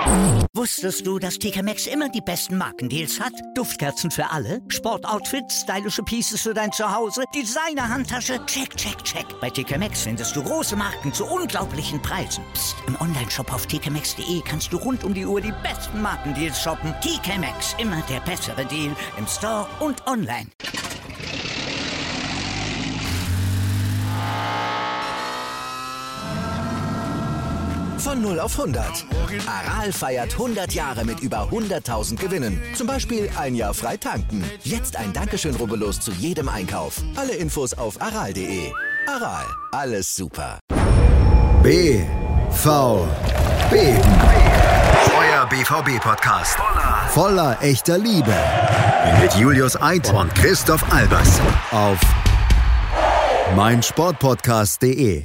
Wusstest du, dass TK Maxx immer die besten Markendeals hat? Duftkerzen für alle, Sportoutfits, stylische Pieces für dein Zuhause, Designer-Handtasche, check, check, check. Bei TK Maxx findest du große Marken zu unglaublichen Preisen. Psst. Im Onlineshop auf tkmaxx.de kannst du rund um die Uhr die besten Markendeals shoppen. TK Maxx, immer der bessere Deal im Store und online. Von 0 auf 100. Aral feiert 100 Jahre mit über 100.000 Gewinnen. Zum Beispiel ein Jahr frei tanken. Jetzt ein Dankeschön, rubbellos zu jedem Einkauf. Alle Infos auf aral.de. Aral, alles super. BVB. Euer BVB-Podcast. Voller echter Liebe. Mit Julius Eid und Christoph Albers. Auf meinsportpodcast.de.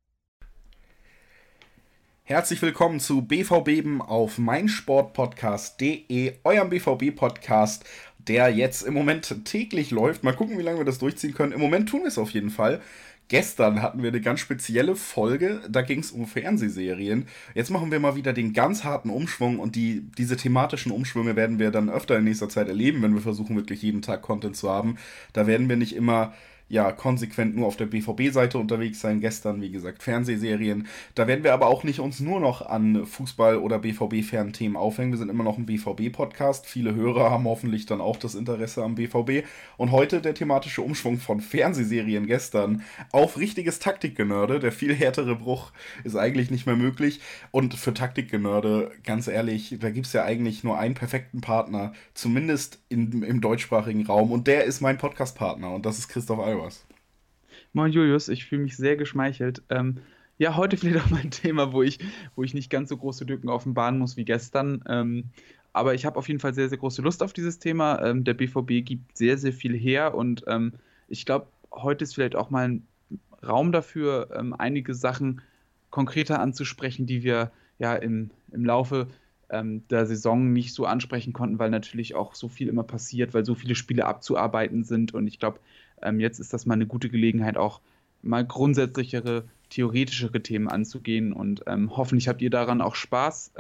Herzlich willkommen zu BVB auf meinsportpodcast.de, eurem BVB-Podcast, der jetzt im Moment täglich läuft. Mal gucken, wie lange wir das durchziehen können. Im Moment tun wir es auf jeden Fall. Gestern hatten wir eine ganz spezielle Folge, da ging es um Fernsehserien. Jetzt machen wir mal wieder den ganz harten Umschwung und diese thematischen Umschwünge werden wir dann öfter in nächster Zeit erleben, wenn wir versuchen, wirklich jeden Tag Content zu haben. Da werden wir nicht immer konsequent nur auf der BVB-Seite unterwegs sein. Gestern, wie gesagt, Fernsehserien. Da werden wir aber auch nicht uns nur noch an Fußball- oder BVB-fernen Themen aufhängen. Wir sind immer noch ein BVB-Podcast. Viele Hörer haben hoffentlich dann auch das Interesse am BVB. Und heute der thematische Umschwung von Fernsehserien gestern auf richtiges Taktikgenörde. Der viel härtere Bruch ist eigentlich nicht mehr möglich. Und für Taktikgenörde, ganz ehrlich, da gibt es ja eigentlich nur einen perfekten Partner, zumindest im deutschsprachigen Raum. Und der ist mein Podcast-Partner und das ist Christoph Albers. Moin Julius, ich fühle mich sehr geschmeichelt. Heute vielleicht auch mal ein Thema, wo ich nicht ganz so große Lücken offenbaren muss wie gestern. Aber ich habe auf jeden Fall sehr, sehr große Lust auf dieses Thema. Der BVB gibt sehr, sehr viel her und ich glaube, heute ist vielleicht auch mal ein Raum dafür, einige Sachen konkreter anzusprechen, die wir ja im Laufe der Saison nicht so ansprechen konnten, weil natürlich auch so viel immer passiert, weil so viele Spiele abzuarbeiten sind und ich glaube, jetzt ist das mal eine gute Gelegenheit, auch mal grundsätzlichere, theoretischere Themen anzugehen und hoffentlich habt ihr daran auch Spaß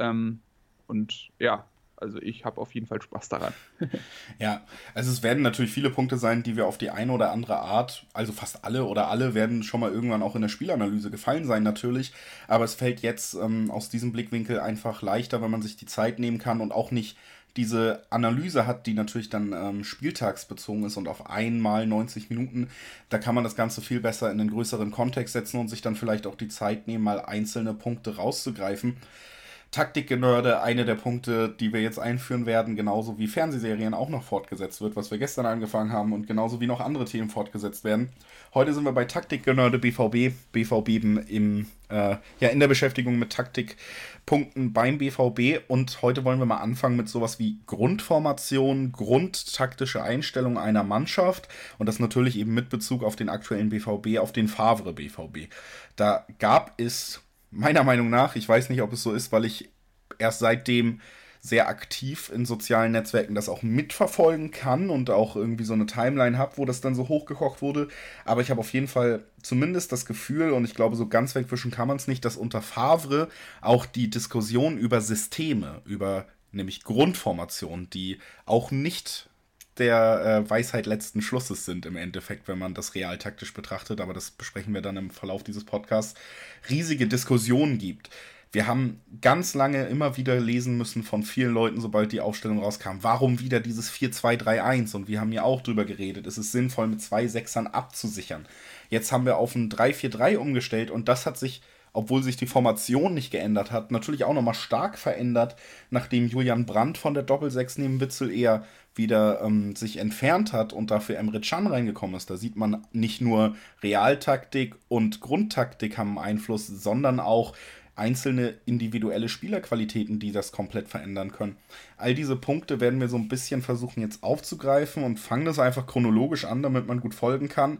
also ich habe auf jeden Fall Spaß daran. Ja, also es werden natürlich viele Punkte sein, die wir auf die eine oder andere Art, also fast alle oder alle werden schon mal irgendwann auch in der Spielanalyse gefallen sein natürlich, aber es fällt jetzt aus diesem Blickwinkel einfach leichter, wenn man sich die Zeit nehmen kann und auch nicht diese Analyse hat, die natürlich dann spieltagsbezogen ist und auf einmal 90 Minuten, da kann man das Ganze viel besser in einen größeren Kontext setzen und sich dann vielleicht auch die Zeit nehmen, mal einzelne Punkte rauszugreifen. Taktikgenörde, eine der Punkte, die wir jetzt einführen werden, genauso wie Fernsehserien auch noch fortgesetzt wird, was wir gestern angefangen haben und genauso wie noch andere Themen fortgesetzt werden. Heute sind wir bei Taktikgenörde BVB in der Beschäftigung mit Taktikpunkten beim BVB und heute wollen wir mal anfangen mit sowas wie Grundformation, grundtaktische Einstellung einer Mannschaft und das natürlich eben mit Bezug auf den aktuellen BVB, auf den Favre BVB. Da gab es meiner Meinung nach, ich weiß nicht, ob es so ist, weil ich erst seitdem sehr aktiv in sozialen Netzwerken das auch mitverfolgen kann und auch irgendwie so eine Timeline habe, wo das dann so hochgekocht wurde. Aber ich habe auf jeden Fall zumindest das Gefühl, und ich glaube, so ganz wegwischen kann man es nicht, dass unter Favre auch die Diskussion über Systeme, über nämlich Grundformationen, die auch nicht der Weisheit letzten Schlusses sind im Endeffekt, wenn man das realtaktisch betrachtet, aber das besprechen wir dann im Verlauf dieses Podcasts, riesige Diskussionen gibt. Wir haben ganz lange immer wieder lesen müssen von vielen Leuten, sobald die Aufstellung rauskam, warum wieder dieses 4-2-3-1 und wir haben ja auch drüber geredet, es ist sinnvoll mit 2 Sechsern abzusichern. Jetzt haben wir auf ein 3-4-3 umgestellt und das hat sich, obwohl sich die Formation nicht geändert hat, natürlich auch nochmal stark verändert, nachdem Julian Brandt von der Doppel-6 neben Witzel eher wieder sich entfernt hat und dafür Emre Can reingekommen ist. Da sieht man nicht nur Realtaktik und Grundtaktik haben Einfluss, sondern auch einzelne individuelle Spielerqualitäten, die das komplett verändern können. All diese Punkte werden wir so ein bisschen versuchen jetzt aufzugreifen und fangen das einfach chronologisch an, damit man gut folgen kann.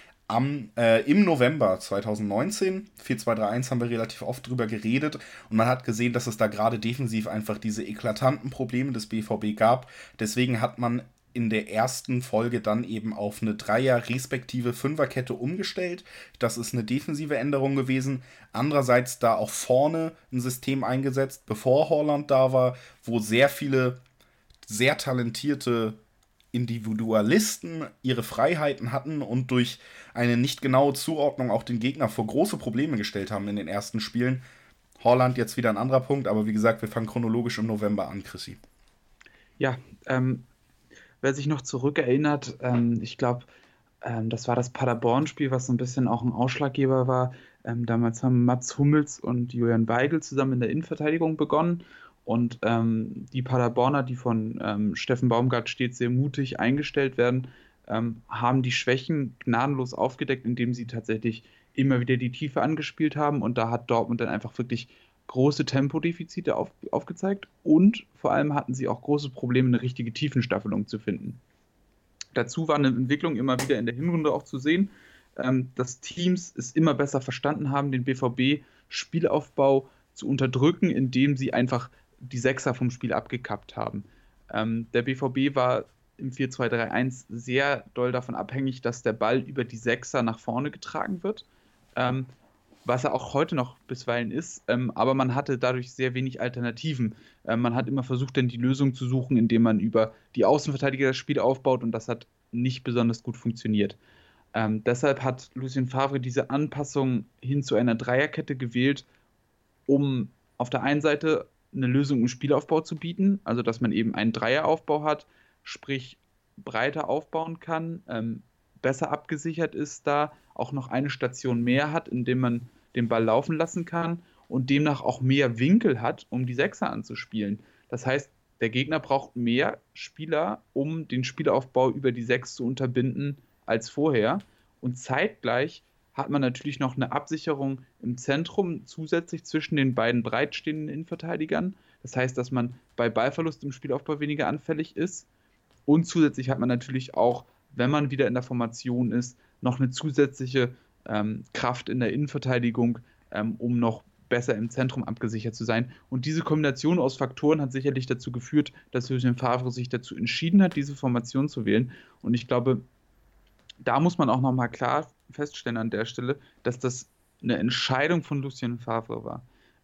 Im November 2019, 4-2-3-1 haben wir relativ oft drüber geredet und man hat gesehen, dass es da gerade defensiv einfach diese eklatanten Probleme des BVB gab. Deswegen hat man in der ersten Folge dann eben auf eine Dreier- respektive Fünferkette umgestellt. Das ist eine defensive Änderung gewesen. Andererseits da auch vorne ein System eingesetzt, bevor Haaland da war, wo sehr viele sehr talentierte Individualisten ihre Freiheiten hatten und durch eine nicht genaue Zuordnung auch den Gegner vor große Probleme gestellt haben in den ersten Spielen. Haaland jetzt wieder ein anderer Punkt, aber wie gesagt, wir fangen chronologisch im November an, Chrissy. Ja, wer sich noch zurückerinnert, ich glaube, das war das Paderborn-Spiel, was so ein bisschen auch ein Ausschlaggeber war. Damals haben Mats Hummels und Julian Weigl zusammen in der Innenverteidigung begonnen. Und die Paderborner, die von Steffen Baumgart stets sehr mutig eingestellt werden, haben die Schwächen gnadenlos aufgedeckt, indem sie tatsächlich immer wieder die Tiefe angespielt haben. Und da hat Dortmund dann einfach wirklich große Tempodefizite aufgezeigt. Und vor allem hatten sie auch große Probleme, eine richtige Tiefenstaffelung zu finden. Dazu war eine Entwicklung immer wieder in der Hinrunde auch zu sehen, dass Teams es immer besser verstanden haben, den BVB-Spielaufbau zu unterdrücken, indem sie einfach die Sechser vom Spiel abgekappt haben. Der BVB war im 4-2-3-1 sehr doll davon abhängig, dass der Ball über die Sechser nach vorne getragen wird, was er auch heute noch bisweilen ist, aber man hatte dadurch sehr wenig Alternativen. Man hat immer versucht, dann die Lösung zu suchen, indem man über die Außenverteidiger das Spiel aufbaut, und das hat nicht besonders gut funktioniert. Deshalb hat Lucien Favre diese Anpassung hin zu einer Dreierkette gewählt, um auf der einen Seite eine Lösung im Spielaufbau zu bieten, also dass man eben einen Dreieraufbau hat, sprich breiter aufbauen kann, besser abgesichert ist da, auch noch eine Station mehr hat, indem man den Ball laufen lassen kann und demnach auch mehr Winkel hat, um die Sechser anzuspielen. Das heißt, der Gegner braucht mehr Spieler, um den Spielaufbau über die Sechs zu unterbinden als vorher, und zeitgleich hat man natürlich noch eine Absicherung im Zentrum zusätzlich zwischen den beiden breitstehenden Innenverteidigern. Das heißt, dass man bei Ballverlust im Spielaufbau weniger anfällig ist. Und zusätzlich hat man natürlich auch, wenn man wieder in der Formation ist, noch eine zusätzliche Kraft in der Innenverteidigung, um noch besser im Zentrum abgesichert zu sein. Und diese Kombination aus Faktoren hat sicherlich dazu geführt, dass Lucien Favre sich dazu entschieden hat, diese Formation zu wählen. Und ich glaube, da muss man auch nochmal klar feststellen an der Stelle, dass das eine Entscheidung von Lucien Favre war.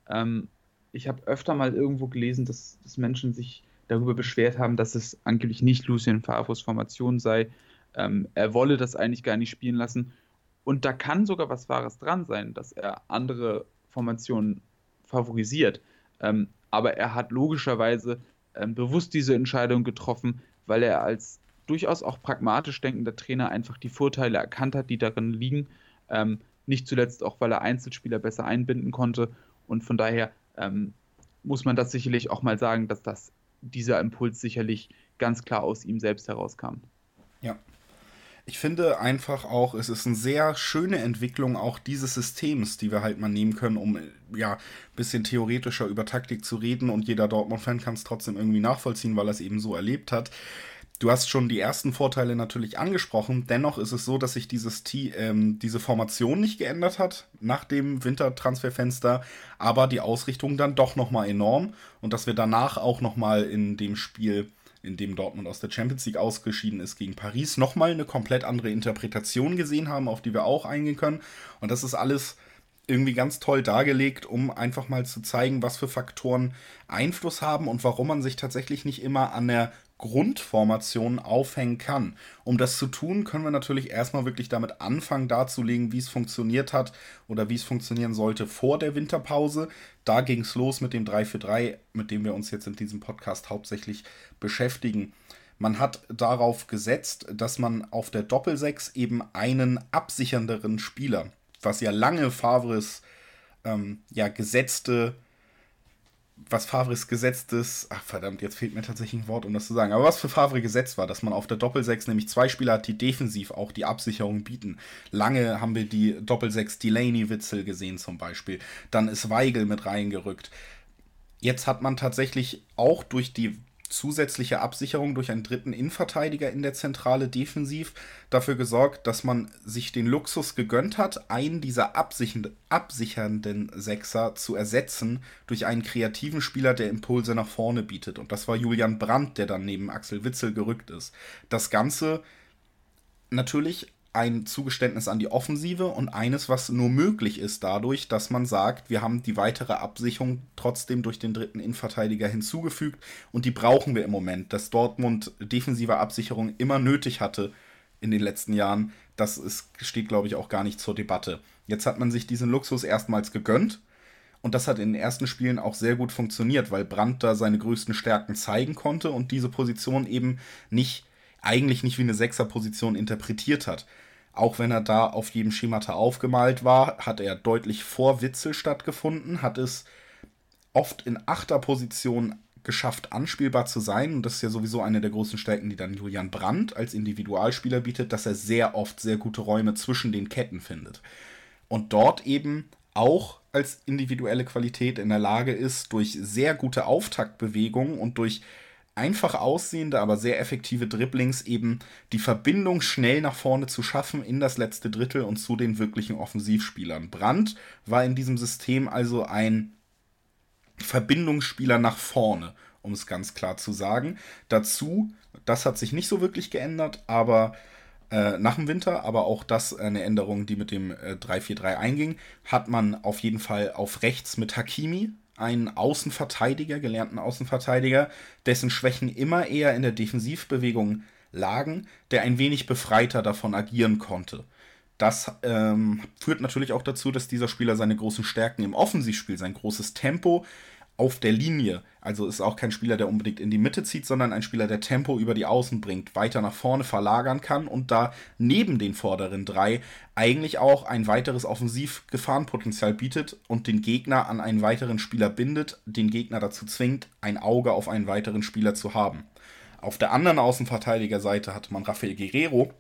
Ich habe öfter mal irgendwo gelesen, dass Menschen sich darüber beschwert haben, dass es angeblich nicht Lucien Favres Formation sei. Er wolle das eigentlich gar nicht spielen lassen. Und da kann sogar was Wahres dran sein, dass er andere Formationen favorisiert. Aber er hat logischerweise bewusst diese Entscheidung getroffen, weil er als durchaus auch pragmatisch denkender Trainer einfach die Vorteile erkannt hat, die darin liegen. Nicht zuletzt auch, weil er Einzelspieler besser einbinden konnte. Und von daher muss man das sicherlich auch mal sagen, dass dieser Impuls sicherlich ganz klar aus ihm selbst herauskam. Ja. Ich finde einfach auch, es ist eine sehr schöne Entwicklung auch dieses Systems, die wir halt mal nehmen können, um ja ein bisschen theoretischer über Taktik zu reden, und jeder Dortmund-Fan kann es trotzdem irgendwie nachvollziehen, weil er es eben so erlebt hat. Du hast schon die ersten Vorteile natürlich angesprochen, dennoch ist es so, dass sich diese Formation nicht geändert hat nach dem Wintertransferfenster, aber die Ausrichtung dann doch nochmal enorm, und dass wir danach auch nochmal in dem Spiel, in dem Dortmund aus der Champions League ausgeschieden ist gegen Paris, nochmal eine komplett andere Interpretation gesehen haben, auf die wir auch eingehen können. Und das ist alles irgendwie ganz toll dargelegt, um einfach mal zu zeigen, was für Faktoren Einfluss haben und warum man sich tatsächlich nicht immer an der Grundformation aufhängen kann. Um das zu tun, können wir natürlich erstmal wirklich damit anfangen, darzulegen, wie es funktioniert hat oder wie es funktionieren sollte vor der Winterpause. Da ging es los mit dem 3-4-3, mit dem wir uns jetzt in diesem Podcast hauptsächlich beschäftigen. Man hat darauf gesetzt, dass man auf der Doppelsechs eben einen absichernderen Spieler, was ja lange Favres gesetztes, ach verdammt, jetzt fehlt mir tatsächlich ein Wort, um das zu sagen, aber was für Favre gesetzt war, dass man auf der Doppelsechs nämlich zwei Spieler hat, die defensiv auch die Absicherung bieten. Lange haben wir die Doppelsechs Delaney-Witzel gesehen zum Beispiel, dann ist Weigl mit reingerückt. Jetzt hat man tatsächlich auch durch die zusätzliche Absicherung durch einen dritten Innenverteidiger in der Zentrale defensiv dafür gesorgt, dass man sich den Luxus gegönnt hat, einen dieser absichernden Sechser zu ersetzen durch einen kreativen Spieler, der Impulse nach vorne bietet. Und das war Julian Brandt, der dann neben Axel Witsel gerückt ist. Das Ganze natürlich ein Zugeständnis an die Offensive und eines, was nur möglich ist dadurch, dass man sagt, wir haben die weitere Absicherung trotzdem durch den dritten Innenverteidiger hinzugefügt und die brauchen wir im Moment. Dass Dortmund defensive Absicherung immer nötig hatte in den letzten Jahren, steht, glaube ich, auch gar nicht zur Debatte. Jetzt hat man sich diesen Luxus erstmals gegönnt und das hat in den ersten Spielen auch sehr gut funktioniert, weil Brandt da seine größten Stärken zeigen konnte und diese Position eben eigentlich nicht wie eine Sechserposition interpretiert hat. Auch wenn er da auf jedem Schemata aufgemalt war, hat er deutlich vor Witsel stattgefunden, hat es oft in Achterposition geschafft, anspielbar zu sein. Und das ist ja sowieso eine der großen Stärken, die dann Julian Brandt als Individualspieler bietet, dass er sehr oft sehr gute Räume zwischen den Ketten findet. Und dort eben auch als individuelle Qualität in der Lage ist, durch sehr gute Auftaktbewegungen und durch einfach aussehende, aber sehr effektive Dribblings eben die Verbindung schnell nach vorne zu schaffen in das letzte Drittel und zu den wirklichen Offensivspielern. Brandt war in diesem System also ein Verbindungsspieler nach vorne, um es ganz klar zu sagen. Dazu, das hat sich nicht so wirklich geändert, aber nach dem Winter, aber auch das eine Änderung, die mit dem 3-4-3 einging, hat man auf jeden Fall auf rechts mit Hakimi einen Außenverteidiger, gelernten Außenverteidiger, dessen Schwächen immer eher in der Defensivbewegung lagen, der ein wenig befreiter davon agieren konnte. Das führt natürlich auch dazu, dass dieser Spieler seine großen Stärken im Offensivspiel, sein großes Tempo auf der Linie, also ist auch kein Spieler, der unbedingt in die Mitte zieht, sondern ein Spieler, der Tempo über die Außen bringt, weiter nach vorne verlagern kann und da neben den vorderen drei eigentlich auch ein weiteres Offensivgefahrenpotenzial bietet und den Gegner an einen weiteren Spieler bindet, den Gegner dazu zwingt, ein Auge auf einen weiteren Spieler zu haben. Auf der anderen Außenverteidigerseite hat man Rafael Guerreiro,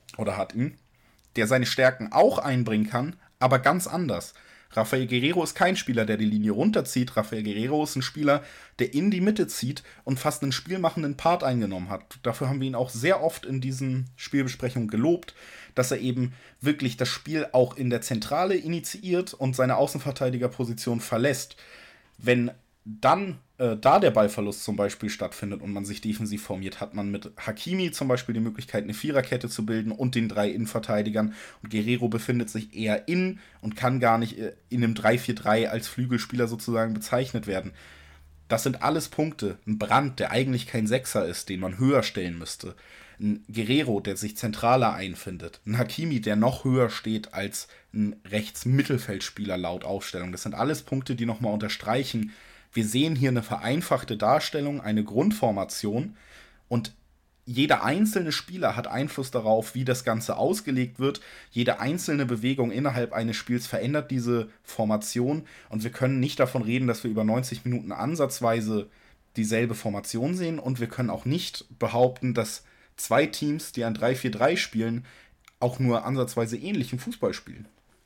der seine Stärken auch einbringen kann, aber ganz anders. Rafael Guerreiro ist kein Spieler, der die Linie runterzieht. Rafael Guerreiro ist ein Spieler, der in die Mitte zieht und fast einen spielmachenden Part eingenommen hat. Dafür haben wir ihn auch sehr oft in diesen Spielbesprechungen gelobt, dass er eben wirklich das Spiel auch in der Zentrale initiiert und seine Außenverteidigerposition verlässt. Wenn dann da der Ballverlust zum Beispiel stattfindet und man sich defensiv formiert, hat man mit Hakimi zum Beispiel die Möglichkeit, eine Viererkette zu bilden und den 3 Innenverteidigern. Und Guerreiro befindet sich eher in und kann gar nicht in einem 3-4-3 als Flügelspieler sozusagen bezeichnet werden. Das sind alles Punkte. Ein Brandt, der eigentlich kein Sechser ist, den man höher stellen müsste. Ein Guerreiro, der sich zentraler einfindet. Ein Hakimi, der noch höher steht als ein Rechts-Mittelfeldspieler laut Aufstellung. Das sind alles Punkte, die nochmal unterstreichen, wir sehen hier eine vereinfachte Darstellung, eine Grundformation und jeder einzelne Spieler hat Einfluss darauf, wie das Ganze ausgelegt wird. Jede einzelne Bewegung innerhalb eines Spiels verändert diese Formation und wir können nicht davon reden, dass wir über 90 Minuten ansatzweise dieselbe Formation sehen und wir können auch nicht behaupten, dass 2 Teams, die ein 3-4-3 spielen, auch nur ansatzweise ähnlichen Fußball spielen.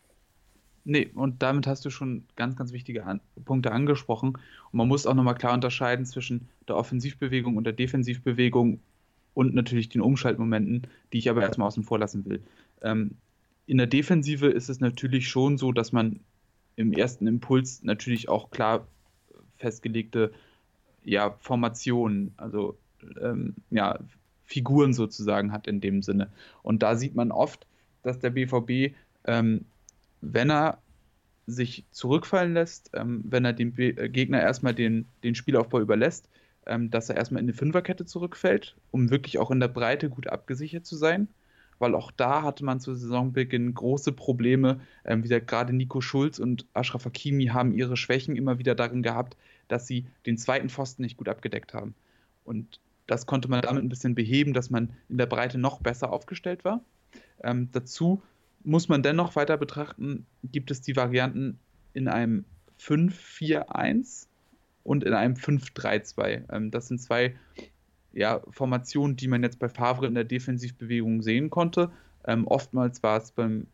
Nee, und damit hast du schon ganz, ganz wichtige Punkte angesprochen. Und man muss auch nochmal klar unterscheiden zwischen der Offensivbewegung und der Defensivbewegung und natürlich den Umschaltmomenten, die ich aber erstmal außen vor lassen will. In der Defensive ist es natürlich schon so, dass man im ersten Impuls natürlich auch klar festgelegte Formationen, also Figuren sozusagen hat in dem Sinne. Und da sieht man oft, dass der BVB wenn er sich zurückfallen lässt, wenn er dem Gegner erstmal den Spielaufbau überlässt, dass er erstmal in eine Fünferkette zurückfällt, um wirklich auch in der Breite gut abgesichert zu sein, weil auch da hatte man zu Saisonbeginn große Probleme. Wie gesagt, gerade Nico Schulz und Achraf Hakimi haben ihre Schwächen immer wieder darin gehabt, dass sie den zweiten Pfosten nicht gut abgedeckt haben. Und das konnte man damit ein bisschen beheben, dass man in der Breite noch besser aufgestellt war. Dazu muss man dennoch weiter betrachten, gibt es die Varianten in einem 5-4-1 und in einem 5-3-2. Das sind 2 Formationen, die man jetzt bei Favre in der Defensivbewegung sehen konnte. Oftmals war es beim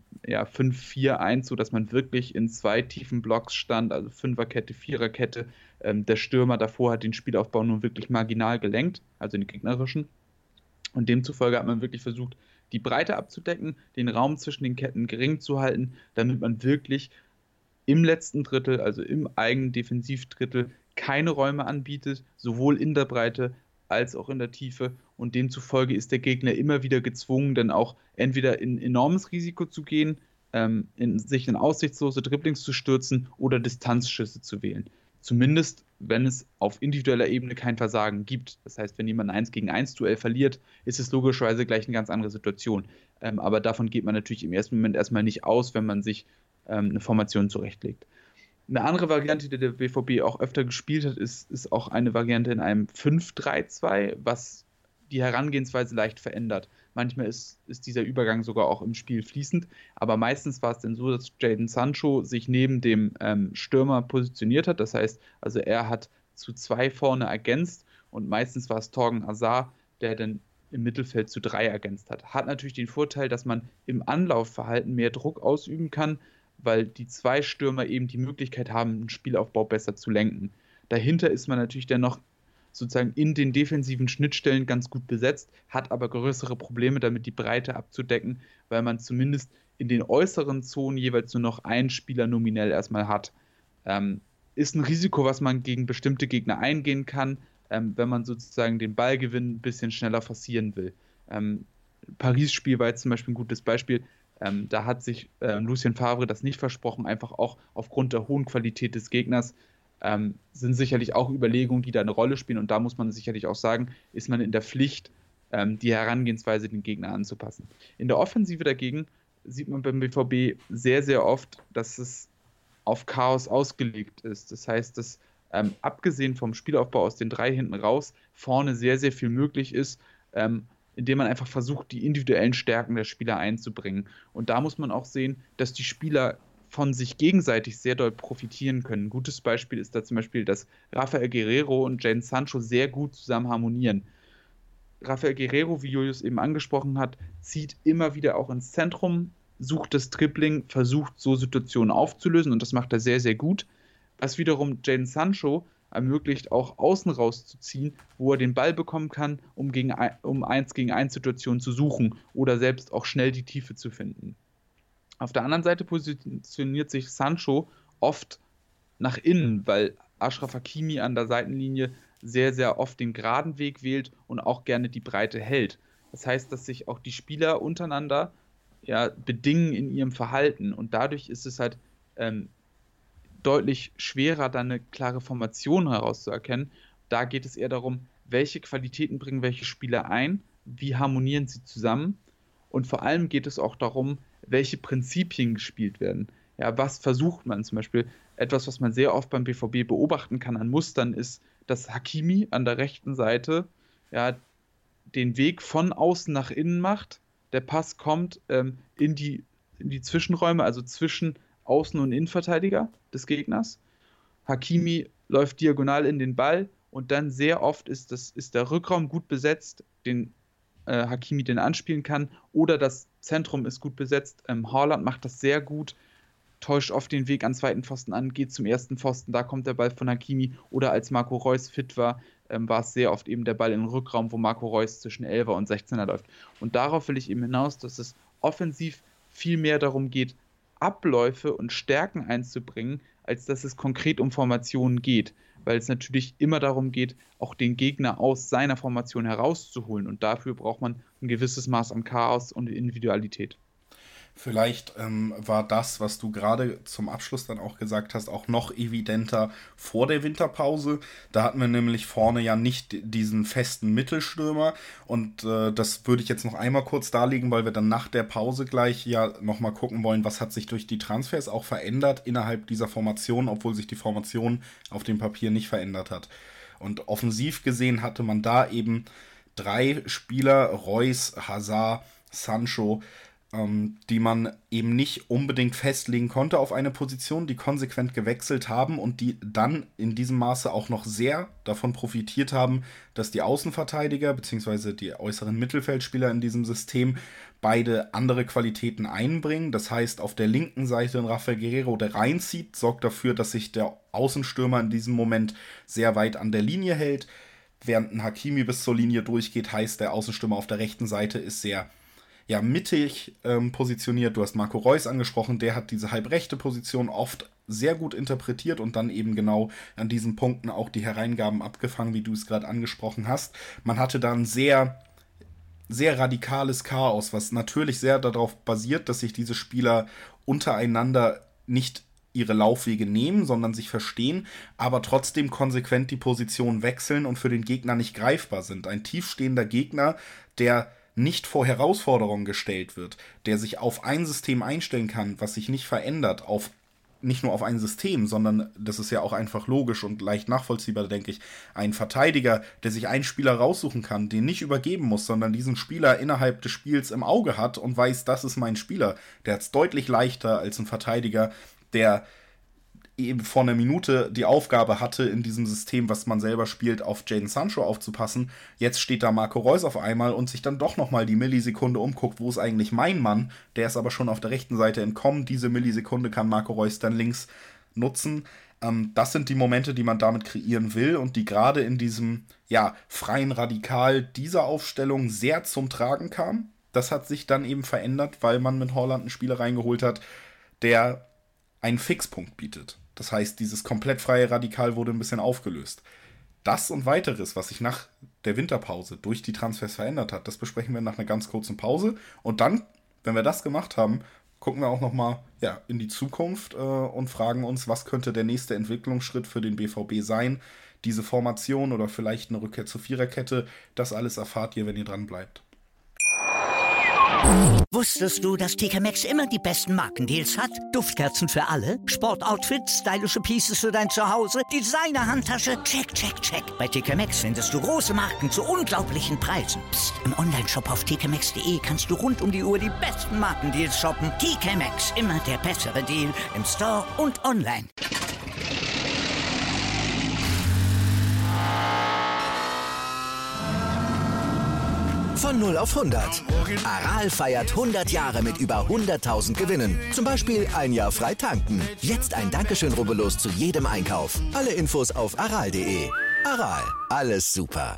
5-4-1 so, dass man wirklich in 2 tiefen Blocks stand, also Fünferkette, Viererkette. Der Stürmer davor hat den Spielaufbau nur wirklich marginal gelenkt, also den gegnerischen. Und demzufolge hat man wirklich versucht, die Breite abzudecken, den Raum zwischen den Ketten gering zu halten, damit man wirklich im letzten Drittel, also im eigenen Defensivdrittel, keine Räume anbietet, sowohl in der Breite als auch in der Tiefe. Und demzufolge ist der Gegner immer wieder gezwungen, dann auch entweder in enormes Risiko zu gehen, sich in aussichtslose Dribblings zu stürzen oder Distanzschüsse zu wählen. Zumindest, wenn es auf individueller Ebene kein Versagen gibt. Das heißt, wenn jemand ein 1-gegen-1-Duell verliert, ist es logischerweise gleich eine ganz andere Situation. Aber davon geht man natürlich im ersten Moment erstmal nicht aus, wenn man sich eine Formation zurechtlegt. Eine andere Variante, die der BVB auch öfter gespielt hat, ist auch eine Variante in einem 5-3-2, was die Herangehensweise leicht verändert. Manchmal ist dieser Übergang sogar auch im Spiel fließend, aber meistens war es dann so, dass Jadon Sancho sich neben dem Stürmer positioniert hat. Das heißt, also er hat zu 2 vorne ergänzt und meistens war es Thorgan Hazard, der dann im Mittelfeld zu 3 ergänzt hat. Hat natürlich den Vorteil, dass man im Anlaufverhalten mehr Druck ausüben kann, weil die 2 Stürmer eben die Möglichkeit haben, den Spielaufbau besser zu lenken. Dahinter ist man natürlich dann noch sozusagen in den defensiven Schnittstellen ganz gut besetzt, hat aber größere Probleme damit, die Breite abzudecken, weil man zumindest in den äußeren Zonen jeweils nur noch einen Spieler nominell erstmal hat. Ist ein Risiko, was man gegen bestimmte Gegner eingehen kann, wenn man sozusagen den Ballgewinn ein bisschen schneller forcieren will. Paris-Spiel war jetzt zum Beispiel ein gutes Beispiel. Da hat sich Lucien Favre das nicht versprochen, einfach auch aufgrund der hohen Qualität des Gegners. Sind sicherlich auch Überlegungen, die da eine Rolle spielen. Und da muss man sicherlich auch sagen, ist man in der Pflicht, die Herangehensweise den Gegner anzupassen. In der Offensive dagegen sieht man beim BVB sehr, sehr oft, dass es auf Chaos ausgelegt ist. Das heißt, dass abgesehen vom Spielaufbau aus den 3 hinten raus, vorne sehr, sehr viel möglich ist, indem man einfach versucht, die individuellen Stärken der Spieler einzubringen. Und da muss man auch sehen, dass die Spieler von sich gegenseitig sehr doll profitieren können. Ein gutes Beispiel ist da zum Beispiel, dass Rafael Guerreiro und Jadon Sancho sehr gut zusammen harmonieren. Rafael Guerreiro, wie Julius eben angesprochen hat, zieht immer wieder auch ins Zentrum, sucht das Dribbling, versucht so Situationen aufzulösen und das macht er sehr, sehr gut. Was wiederum Jadon Sancho ermöglicht, auch außen rauszuziehen, wo er den Ball bekommen kann, um 1-gegen-1 Situationen zu suchen oder selbst auch schnell die Tiefe zu finden. Auf der anderen Seite positioniert sich Sancho oft nach innen, weil Achraf Hakimi an der Seitenlinie sehr, sehr oft den geraden Weg wählt und auch gerne die Breite hält. Das heißt, dass sich auch die Spieler untereinander bedingen in ihrem Verhalten und dadurch ist es halt deutlich schwerer, dann eine klare Formation herauszuerkennen. Da geht es eher darum, welche Qualitäten bringen welche Spieler ein, wie harmonieren sie zusammen und vor allem geht es auch darum, welche Prinzipien gespielt werden. Ja, was versucht man zum Beispiel? Etwas, was man sehr oft beim BVB beobachten kann an Mustern, ist, dass Hakimi an der rechten Seite den Weg von außen nach innen macht. Der Pass kommt in die Zwischenräume, also zwischen Außen- und Innenverteidiger des Gegners. Hakimi läuft diagonal in den Ball und dann sehr oft ist der Rückraum gut besetzt, den Hakimi den anspielen kann, oder das Zentrum ist gut besetzt. Haaland macht das sehr gut, täuscht oft den Weg an zweiten Pfosten an, geht zum ersten Pfosten, da kommt der Ball von Hakimi, oder als Marco Reus fit war, war es sehr oft eben der Ball im Rückraum, wo Marco Reus zwischen 11er und 16er läuft. Und darauf will ich eben hinaus, dass es offensiv viel mehr darum geht, Abläufe und Stärken einzubringen, als dass es konkret um Formationen geht, weil es natürlich immer darum geht, auch den Gegner aus seiner Formation herauszuholen und dafür braucht man ein gewisses Maß an Chaos und Individualität. Vielleicht war das, was du gerade zum Abschluss dann auch gesagt hast, auch noch evidenter vor der Winterpause. Da hatten wir nämlich vorne ja nicht diesen festen Mittelstürmer und das würde ich jetzt noch einmal kurz darlegen, weil wir dann nach der Pause gleich ja nochmal gucken wollen, was hat sich durch die Transfers auch verändert innerhalb dieser Formation, obwohl sich die Formation auf dem Papier nicht verändert hat. Und offensiv gesehen hatte man da eben 3 Spieler, Reus, Hazard, Sancho, die man eben nicht unbedingt festlegen konnte auf eine Position, die konsequent gewechselt haben und die dann in diesem Maße auch noch sehr davon profitiert haben, dass die Außenverteidiger bzw. die äußeren Mittelfeldspieler in diesem System beide andere Qualitäten einbringen. Das heißt, auf der linken Seite ein Rafael Guerreiro, der reinzieht, sorgt dafür, dass sich der Außenstürmer in diesem Moment sehr weit an der Linie hält. Während ein Hakimi bis zur Linie durchgeht, heißt, der Außenstürmer auf der rechten Seite ist sehr mittig positioniert. Du hast Marco Reus angesprochen, der hat diese halbrechte Position oft sehr gut interpretiert und dann eben genau an diesen Punkten auch die Hereingaben abgefangen, wie du es gerade angesprochen hast. Man hatte dann sehr, sehr radikales Chaos, was natürlich sehr darauf basiert, dass sich diese Spieler untereinander nicht ihre Laufwege nehmen, sondern sich verstehen, aber trotzdem konsequent die Position wechseln und für den Gegner nicht greifbar sind. Ein tiefstehender Gegner, der nicht vor Herausforderungen gestellt wird, der sich auf ein System einstellen kann, was sich nicht verändert, nicht nur auf ein System, sondern das ist ja auch einfach logisch und leicht nachvollziehbar, denke ich, ein Verteidiger, der sich einen Spieler raussuchen kann, den nicht übergeben muss, sondern diesen Spieler innerhalb des Spiels im Auge hat und weiß, das ist mein Spieler. Der hat es deutlich leichter als ein Verteidiger, der eben vor einer Minute die Aufgabe hatte, in diesem System, was man selber spielt, auf Jadon Sancho aufzupassen. Jetzt steht da Marco Reus auf einmal und sich dann doch nochmal die Millisekunde umguckt, wo ist eigentlich mein Mann? Der ist aber schon auf der rechten Seite entkommen. Diese Millisekunde kann Marco Reus dann links nutzen. Das sind die Momente, die man damit kreieren will und die gerade in diesem freien Radikal dieser Aufstellung sehr zum Tragen kamen. Das hat sich dann eben verändert, weil man mit Haaland einen Spieler reingeholt hat, der einen Fixpunkt bietet. Das heißt, dieses komplett freie Radikal wurde ein bisschen aufgelöst. Das und weiteres, was sich nach der Winterpause durch die Transfers verändert hat, das besprechen wir nach einer ganz kurzen Pause. Und dann, wenn wir das gemacht haben, gucken wir auch nochmal in die Zukunft und fragen uns, was könnte der nächste Entwicklungsschritt für den BVB sein? Diese Formation oder vielleicht eine Rückkehr zur Viererkette, das alles erfahrt ihr, wenn ihr dran bleibt. Wusstest du, dass TK Maxx immer die besten Markendeals hat? Duftkerzen für alle, Sportoutfits, stylische Pieces für dein Zuhause, Designer-Handtasche, check, check, check. Bei TK Maxx findest du große Marken zu unglaublichen Preisen. Psst. Im Onlineshop auf tkmaxx.de kannst du rund um die Uhr die besten Markendeals shoppen. TK Maxx, immer der bessere Deal im Store und online. Von 0 auf 100. Aral feiert 100 Jahre mit über 100.000 Gewinnen. Zum Beispiel ein Jahr frei tanken. Jetzt ein Dankeschön, rubbellos zu jedem Einkauf. Alle Infos auf aral.de. Aral, alles super.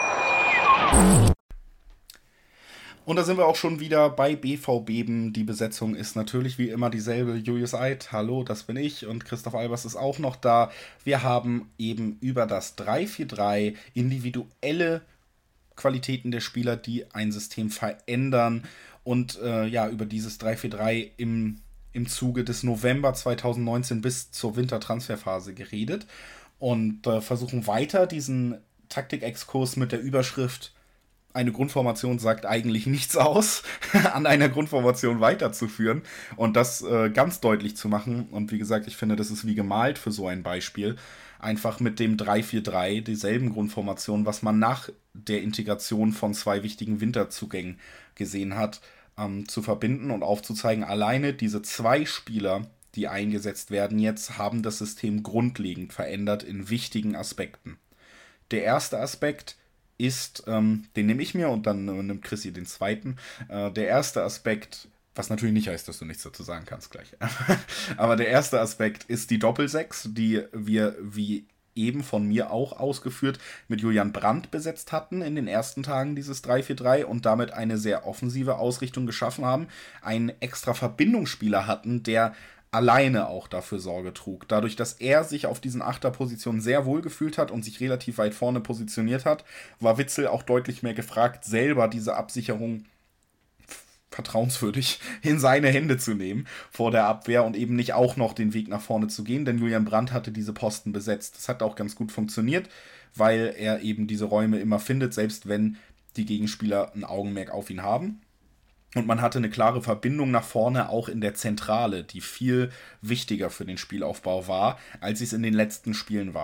Und da sind wir auch schon wieder bei BVB. Die Besetzung ist natürlich wie immer dieselbe. Julius Eid, hallo, das bin ich. Und Christoph Albers ist auch noch da. Wir haben eben über das 3-4-3 individuelle Qualitäten der Spieler, die ein System verändern und über dieses 3-4-3 im Zuge des November 2019 bis zur Wintertransferphase geredet und versuchen weiter diesen Taktikexkurs mit der Überschrift eine Grundformation sagt eigentlich nichts aus, an einer Grundformation weiterzuführen und das ganz deutlich zu machen. Und wie gesagt, ich finde, das ist wie gemalt für so ein Beispiel. Einfach mit dem 3-4-3, dieselben Grundformationen, was man nach der Integration von 2 wichtigen Winterzugängen gesehen hat, zu verbinden und aufzuzeigen, alleine diese 2 Spieler, die eingesetzt werden jetzt, haben das System grundlegend verändert in wichtigen Aspekten. Der erste Aspekt ist, den nehme ich mir und dann nimmt Chrissy den zweiten. Der erste Aspekt, was natürlich nicht heißt, dass du nichts dazu sagen kannst gleich. Aber der erste Aspekt ist die Doppel-6, die wir, wie eben von mir auch ausgeführt, mit Julian Brandt besetzt hatten in den ersten Tagen dieses 3-4-3 und damit eine sehr offensive Ausrichtung geschaffen haben, einen extra Verbindungsspieler hatten, der alleine auch dafür Sorge trug. Dadurch, dass er sich auf diesen Achterpositionen sehr wohl gefühlt hat und sich relativ weit vorne positioniert hat, war Witsel auch deutlich mehr gefragt, selber diese Absicherung vertrauenswürdig in seine Hände zu nehmen vor der Abwehr und eben nicht auch noch den Weg nach vorne zu gehen, denn Julian Brandt hatte diese Posten besetzt. Das hat auch ganz gut funktioniert, weil er eben diese Räume immer findet, selbst wenn die Gegenspieler ein Augenmerk auf ihn haben. Und man hatte eine klare Verbindung nach vorne auch in der Zentrale, die viel wichtiger für den Spielaufbau war, als es in den letzten Spielen war.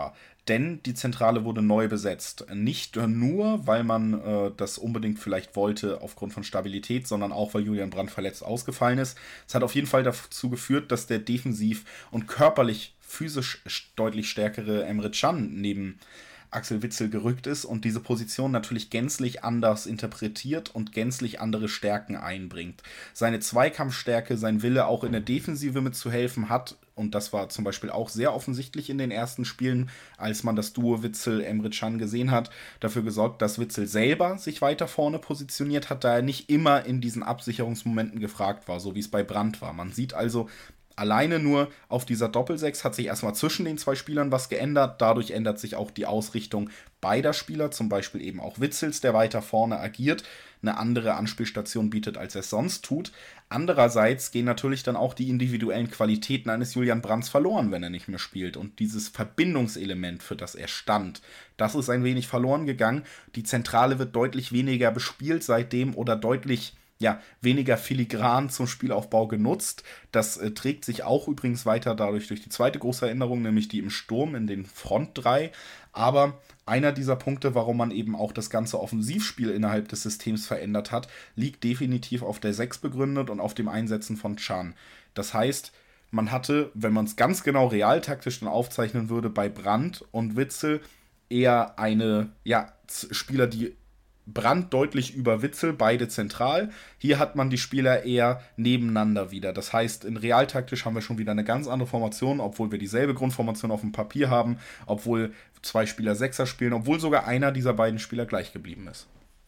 denn die Zentrale wurde neu besetzt. Nicht nur, weil man das unbedingt vielleicht wollte aufgrund von Stabilität, sondern auch, weil Julian Brandt verletzt ausgefallen ist. Es hat auf jeden Fall dazu geführt, dass der defensiv und körperlich physisch deutlich stärkere Emre Can neben Axel Witsel gerückt ist und diese Position natürlich gänzlich anders interpretiert und gänzlich andere Stärken einbringt. Seine Zweikampfstärke, sein Wille auch in der Defensive mitzuhelfen hat, und das war zum Beispiel auch sehr offensichtlich in den ersten Spielen, als man das Duo Witsel-Emre Can gesehen hat, dafür gesorgt, dass Witsel selber sich weiter vorne positioniert hat, da er nicht immer in diesen Absicherungsmomenten gefragt war, so wie es bei Brandt war. Man sieht also, alleine nur auf dieser Doppelsechs hat sich erstmal zwischen den zwei Spielern was geändert. Dadurch ändert sich auch die Ausrichtung beider Spieler, zum Beispiel eben auch Witzels, der weiter vorne agiert, eine andere Anspielstation bietet, als er es sonst tut. Andererseits gehen natürlich dann auch die individuellen Qualitäten eines Julian Brandts verloren, wenn er nicht mehr spielt. Und dieses Verbindungselement, für das er stand, das ist ein wenig verloren gegangen. Die Zentrale wird deutlich weniger bespielt seitdem oder deutlich weniger filigran zum Spielaufbau genutzt. Das trägt sich auch übrigens weiter dadurch durch die zweite große Änderung, nämlich die im Sturm in den Front 3. Aber einer dieser Punkte, warum man eben auch das ganze Offensivspiel innerhalb des Systems verändert hat, liegt definitiv auf der 6 begründet und auf dem Einsetzen von Can. Das heißt, man hatte, wenn man es ganz genau realtaktisch dann aufzeichnen würde, bei Brandt und Witsel eher eine Spieler, die Brandt deutlich über Witsel, beide zentral. Hier hat man die Spieler eher nebeneinander wieder. Das heißt, in realtaktisch haben wir schon wieder eine ganz andere Formation, obwohl wir dieselbe Grundformation auf dem Papier haben, obwohl zwei Spieler Sechser spielen, obwohl sogar einer dieser beiden Spieler gleich geblieben ist.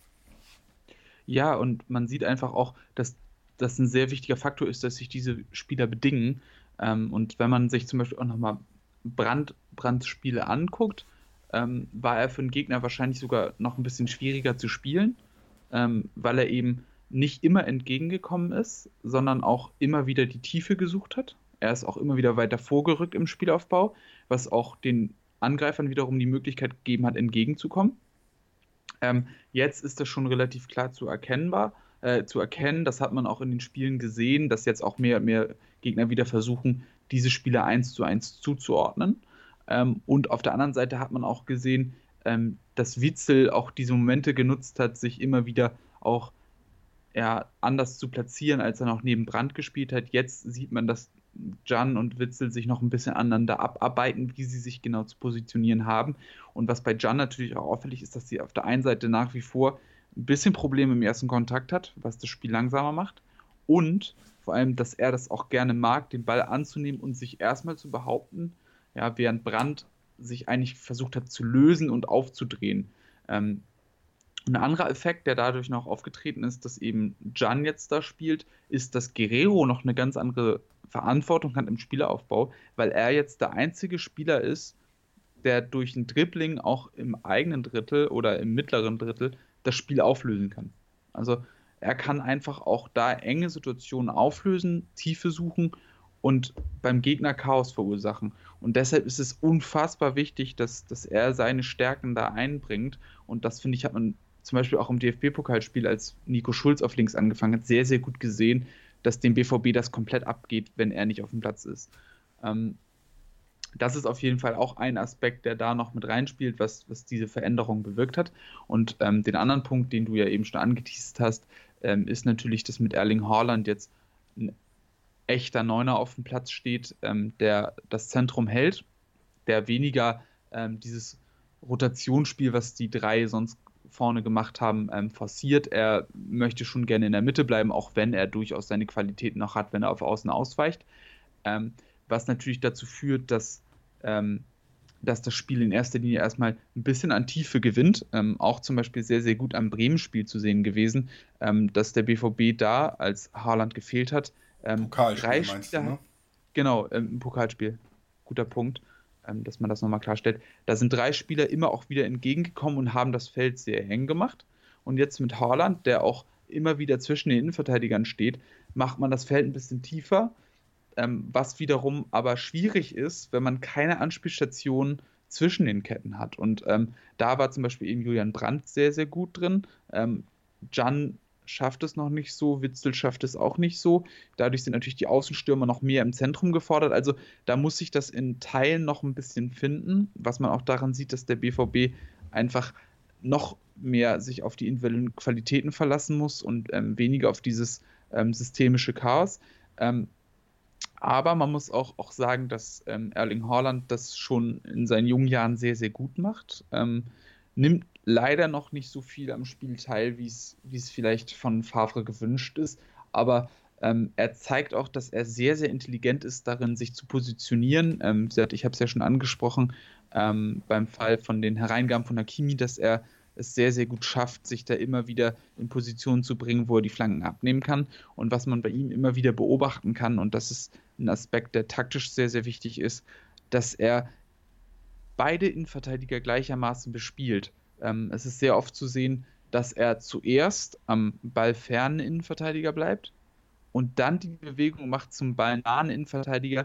Ja, und man sieht einfach auch, dass das ein sehr wichtiger Faktor ist, dass sich diese Spieler bedingen. Und wenn man sich zum Beispiel auch nochmal Brandts Spiele anguckt, war er für den Gegner wahrscheinlich sogar noch ein bisschen schwieriger zu spielen, weil er eben nicht immer entgegengekommen ist, sondern auch immer wieder die Tiefe gesucht hat. Er ist auch immer wieder weiter vorgerückt im Spielaufbau, was auch den Angreifern wiederum die Möglichkeit gegeben hat, entgegenzukommen. Jetzt ist das schon relativ klar zu erkennen. Das hat man auch in den Spielen gesehen, dass jetzt auch mehr und mehr Gegner wieder versuchen, diese Spiele 1:1 zuzuordnen. Und auf der anderen Seite hat man auch gesehen, dass Witsel auch diese Momente genutzt hat, sich immer wieder auch anders zu platzieren, als er noch neben Brandt gespielt hat. Jetzt sieht man, dass Can und Witsel sich noch ein bisschen aneinander abarbeiten, wie sie sich genau zu positionieren haben. Und was bei Can natürlich auch auffällig ist, dass sie auf der einen Seite nach wie vor ein bisschen Probleme im ersten Kontakt hat, was das Spiel langsamer macht. Und vor allem, dass er das auch gerne mag, den Ball anzunehmen und sich erstmal zu behaupten, während Brandt sich eigentlich versucht hat zu lösen und aufzudrehen. Ein anderer Effekt, der dadurch noch aufgetreten ist, dass eben Can jetzt da spielt, ist, dass Guerreiro noch eine ganz andere Verantwortung hat im Spielaufbau, weil er jetzt der einzige Spieler ist, der durch ein Dribbling auch im eigenen Drittel oder im mittleren Drittel das Spiel auflösen kann. Also er kann einfach auch da enge Situationen auflösen, Tiefe suchen und beim Gegner Chaos verursachen. Und deshalb ist es unfassbar wichtig, dass er seine Stärken da einbringt. Und das, finde ich, hat man zum Beispiel auch im DFB-Pokalspiel, als Nico Schulz auf links angefangen hat, sehr, sehr gut gesehen, dass dem BVB das komplett abgeht, wenn er nicht auf dem Platz ist. Das ist auf jeden Fall auch ein Aspekt, der da noch mit reinspielt, was diese Veränderung bewirkt hat. Und den anderen Punkt, den du ja eben schon angeteasert hast, ist natürlich, dass mit Erling Haaland jetzt ein echter Neuner auf dem Platz steht, der das Zentrum hält, der weniger dieses Rotationsspiel, was die drei sonst vorne gemacht haben, forciert. Er möchte schon gerne in der Mitte bleiben, auch wenn er durchaus seine Qualitäten noch hat, wenn er auf Außen ausweicht. Was natürlich dazu führt, dass das Spiel in erster Linie erstmal ein bisschen an Tiefe gewinnt. Auch zum Beispiel sehr, sehr gut am Bremen-Spiel zu sehen gewesen, dass der BVB da, als Haaland gefehlt hat, Pokalspiel meinst du, ne? Genau, im Pokalspiel. Guter Punkt, dass man das nochmal klarstellt. Da sind 3 Spieler immer auch wieder entgegengekommen und haben das Feld sehr eng gemacht. Und jetzt mit Haaland, der auch immer wieder zwischen den Innenverteidigern steht, macht man das Feld ein bisschen tiefer, was wiederum aber schwierig ist, wenn man keine Anspielstation zwischen den Ketten hat. Und da war zum Beispiel eben Julian Brandt sehr, sehr gut drin. Can schafft es noch nicht so, Witsel schafft es auch nicht so. Dadurch sind natürlich die Außenstürmer noch mehr im Zentrum gefordert. Also da muss sich das in Teilen noch ein bisschen finden, was man auch daran sieht, dass der BVB einfach noch mehr sich auf die individuellen Qualitäten verlassen muss und weniger auf dieses systemische Chaos. Aber man muss auch sagen, dass Erling Haaland das schon in seinen jungen Jahren sehr, sehr gut macht. Nimmt leider noch nicht so viel am Spiel teil, wie es vielleicht von Favre gewünscht ist. Aber er zeigt auch, dass er sehr, sehr intelligent ist darin, sich zu positionieren. Ich habe es ja schon angesprochen, beim Fall von den Hereingaben von Hakimi, dass er es sehr, sehr gut schafft, sich da immer wieder in Positionen zu bringen, wo er die Flanken abnehmen kann. Und was man bei ihm immer wieder beobachten kann, und das ist ein Aspekt, der taktisch sehr, sehr wichtig ist, dass er beide Innenverteidiger gleichermaßen bespielt. Es ist sehr oft zu sehen, dass er zuerst am ballfernen Innenverteidiger bleibt und dann die Bewegung macht zum ballnahen Innenverteidiger,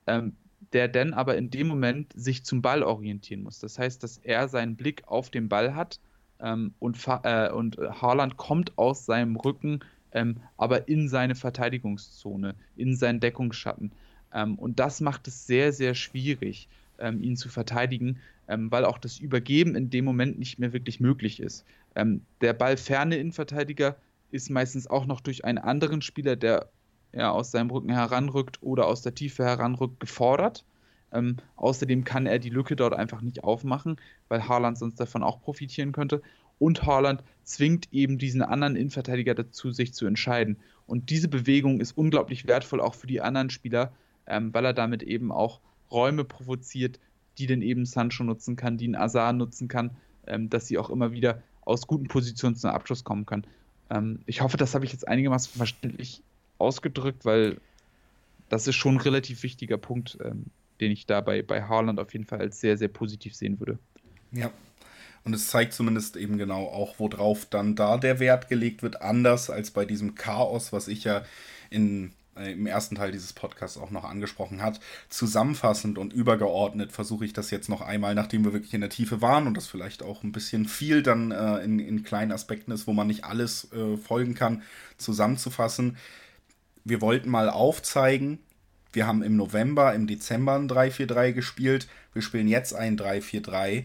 der dann aber in dem Moment sich zum Ball orientieren muss. Das heißt, dass er seinen Blick auf den Ball hat und Haaland kommt aus seinem Rücken, aber in seine Verteidigungszone, in seinen Deckungsschatten. Und das macht es sehr, sehr schwierig, ihn zu verteidigen, weil auch das Übergeben in dem Moment nicht mehr wirklich möglich ist. Der ballferne Innenverteidiger ist meistens auch noch durch einen anderen Spieler, der aus seinem Rücken heranrückt oder aus der Tiefe heranrückt, gefordert. Außerdem kann er die Lücke dort einfach nicht aufmachen, weil Haaland sonst davon auch profitieren könnte. Und Haaland zwingt eben diesen anderen Innenverteidiger dazu, sich zu entscheiden. Und diese Bewegung ist unglaublich wertvoll auch für die anderen Spieler, weil er damit eben auch Räume provoziert, die dann eben Sancho nutzen kann, die ein Azar nutzen kann, dass sie auch immer wieder aus guten Positionen zum Abschluss kommen können. Ich hoffe, das habe ich jetzt einigermaßen verständlich ausgedrückt, weil das ist schon ein relativ wichtiger Punkt, den ich da bei Haaland auf jeden Fall als sehr, sehr positiv sehen würde. Ja, und es zeigt zumindest eben genau auch, worauf dann da der Wert gelegt wird, anders als bei diesem Chaos, was ich ja im ersten Teil dieses Podcasts auch noch angesprochen hat. Zusammenfassend und übergeordnet versuche ich das jetzt noch einmal, nachdem wir wirklich in der Tiefe waren und das vielleicht auch ein bisschen viel dann in kleinen Aspekten ist, wo man nicht alles folgen kann, zusammenzufassen. Wir wollten mal aufzeigen, wir haben im November, im Dezember ein 3-4-3 gespielt, wir spielen jetzt ein 3-4-3.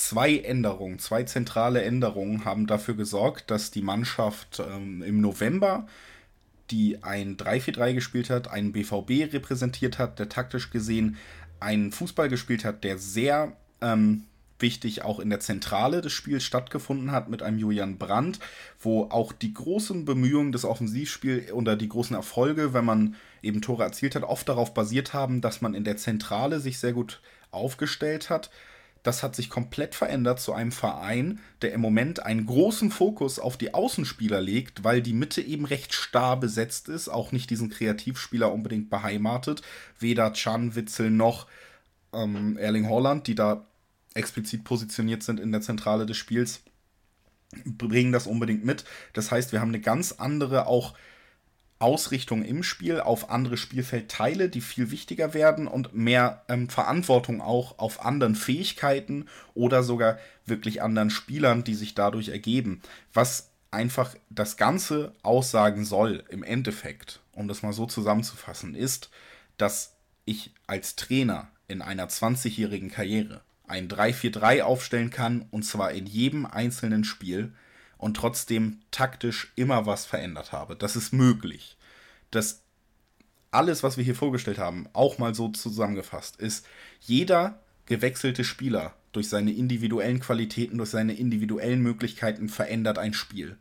Zwei zentrale Änderungen haben dafür gesorgt, dass die Mannschaft im November, die ein 3-4-3 gespielt hat, einen BVB repräsentiert hat, der taktisch gesehen einen Fußball gespielt hat, der sehr wichtig auch in der Zentrale des Spiels stattgefunden hat mit einem Julian Brandt, wo auch die großen Bemühungen des Offensivspiels oder die großen Erfolge, wenn man eben Tore erzielt hat, oft darauf basiert haben, dass man in der Zentrale sich sehr gut aufgestellt hat. Das hat sich komplett verändert zu einem Verein, der im Moment einen großen Fokus auf die Außenspieler legt, weil die Mitte eben recht starr besetzt ist, auch nicht diesen Kreativspieler unbedingt beheimatet. Weder Can, Witsel noch Erling Haaland, die da explizit positioniert sind in der Zentrale des Spiels, bringen das unbedingt mit. Das heißt, wir haben eine ganz andere auch Ausrichtung im Spiel auf andere Spielfeldteile, die viel wichtiger werden und mehr Verantwortung auch auf anderen Fähigkeiten oder sogar wirklich anderen Spielern, die sich dadurch ergeben. Was einfach das Ganze aussagen soll im Endeffekt, um das mal so zusammenzufassen, ist, dass ich als Trainer in einer 20-jährigen Karriere ein 3-4-3 aufstellen kann, und zwar in jedem einzelnen Spiel, und trotzdem taktisch immer was verändert habe. Das ist möglich. Das alles, was wir hier vorgestellt haben, auch mal so zusammengefasst, ist, jeder gewechselte Spieler durch seine individuellen Qualitäten, durch seine individuellen Möglichkeiten verändert ein Spiel.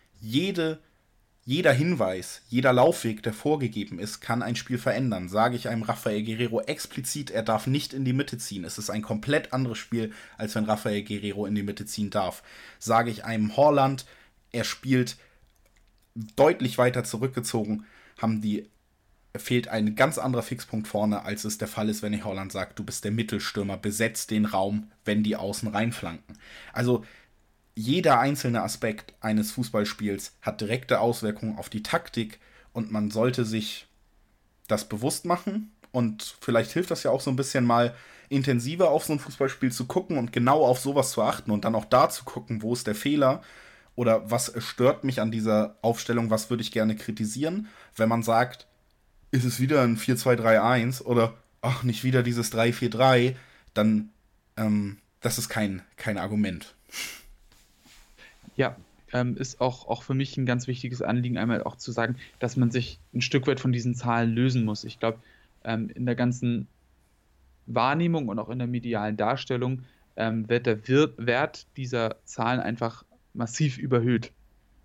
Jeder Hinweis, jeder Laufweg, der vorgegeben ist, kann ein Spiel verändern. Sage ich einem Rafael Guerreiro explizit, er darf nicht in die Mitte ziehen. Es ist ein komplett anderes Spiel, als wenn Rafael Guerreiro in die Mitte ziehen darf. Sage ich einem Haaland, er spielt deutlich weiter zurückgezogen, fehlt ein ganz anderer Fixpunkt vorne, als es der Fall ist, wenn ich Haaland sagt, du bist der Mittelstürmer, besetzt den Raum, wenn die Außen reinflanken. Also jeder einzelne Aspekt eines Fußballspiels hat direkte Auswirkungen auf die Taktik und man sollte sich das bewusst machen und vielleicht hilft das ja auch so ein bisschen mal intensiver auf so ein Fußballspiel zu gucken und genau auf sowas zu achten und dann auch da zu gucken, wo ist der Fehler Oder was stört mich an dieser Aufstellung, was würde ich gerne kritisieren? Wenn man sagt, ist es wieder ein 4-2-3-1 oder ach, nicht wieder dieses 3-4-3, dann das ist kein Argument. Ja, ist auch für mich ein ganz wichtiges Anliegen, einmal auch zu sagen, dass man sich ein Stück weit von diesen Zahlen lösen muss. Ich glaube, in der ganzen Wahrnehmung und auch in der medialen Darstellung wird der Wert dieser Zahlen einfach massiv überhöht.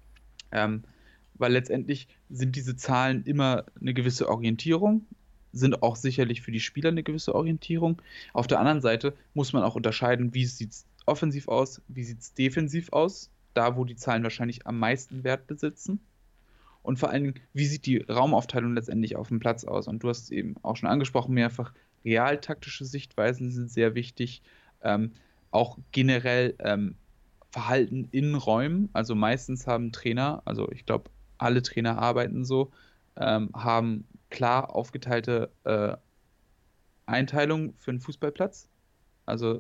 Weil letztendlich sind diese Zahlen immer eine gewisse Orientierung, sind auch sicherlich für die Spieler eine gewisse Orientierung. Auf der anderen Seite muss man auch unterscheiden, wie sieht es offensiv aus, wie sieht es defensiv aus, da wo die Zahlen wahrscheinlich am meisten Wert besitzen. Und vor allen Dingen, wie sieht die Raumaufteilung letztendlich auf dem Platz aus? Und du hast es eben auch schon angesprochen, mehrfach realtaktische Sichtweisen sind sehr wichtig. Auch generell Verhalten in Räumen. Also meistens haben Trainer, also ich glaube, alle Trainer arbeiten so, haben klar aufgeteilte Einteilungen für einen Fußballplatz. Also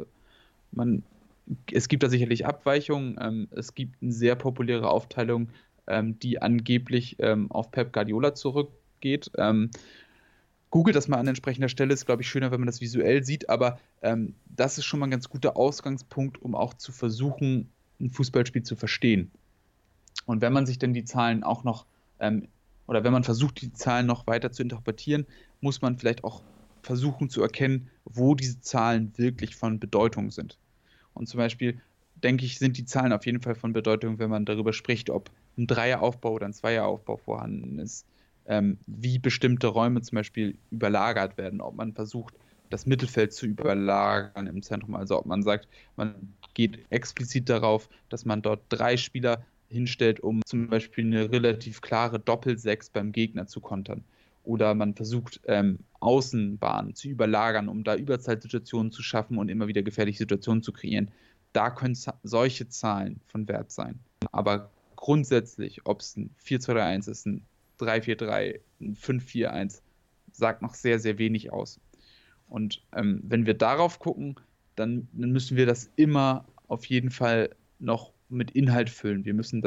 es gibt da sicherlich Abweichungen. Es gibt eine sehr populäre Aufteilung, die angeblich auf Pep Guardiola zurückgeht. Googelt das mal an entsprechender Stelle, ist, glaube ich, schöner, wenn man das visuell sieht, aber das ist schon mal ein ganz guter Ausgangspunkt, um auch zu versuchen, ein Fußballspiel zu verstehen. Und wenn man sich dann die Zahlen auch noch, oder wenn man versucht, die Zahlen noch weiter zu interpretieren, muss man vielleicht auch versuchen zu erkennen, wo diese Zahlen wirklich von Bedeutung sind. Und zum Beispiel, denke ich, sind die Zahlen auf jeden Fall von Bedeutung, wenn man darüber spricht, ob ein Dreieraufbau oder ein Zweieraufbau vorhanden ist, wie bestimmte Räume zum Beispiel überlagert werden, ob man versucht, das Mittelfeld zu überlagern im Zentrum, also ob man sagt, man geht explizit darauf, dass man dort 3 Spieler hinstellt, um zum Beispiel eine relativ klare Doppel-6 beim Gegner zu kontern. Oder man versucht, Außenbahnen zu überlagern, um da Überzahlsituationen zu schaffen und immer wieder gefährliche Situationen zu kreieren. Da können solche Zahlen von Wert sein. Aber grundsätzlich, ob es ein 4-2-3-1 ist, ein 3-4-3, ein 5-4-1, sagt noch sehr, sehr wenig aus. Und wenn wir darauf gucken, dann müssen wir das immer auf jeden Fall noch mit Inhalt füllen. Wir müssen